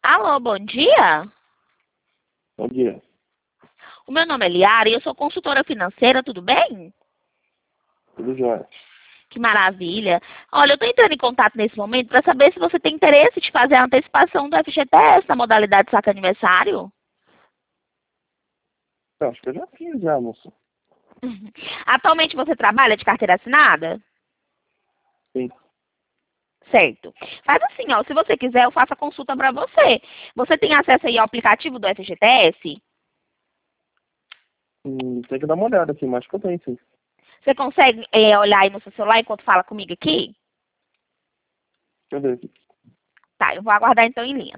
Alô, bom dia. Bom dia. O meu nome é Liara e eu sou consultora financeira, tudo bem? Tudo jóia. Que maravilha. Olha, eu estou entrando em contato nesse momento para saber se você tem interesse de fazer a antecipação do FGTS na modalidade saque aniversário. Eu acho que eu já fiz já, moça. Atualmente você trabalha de carteira assinada? Sim. Certo. Faz assim, ó, se você quiser, eu faço a consulta para você. Você tem acesso aí ao aplicativo do FGTS? Tem que dar uma olhada aqui, mas acho que eu tenho, sim. Você consegue olhar aí no seu celular enquanto fala comigo aqui? Deixa eu ver aqui. Tá, eu vou aguardar então em linha.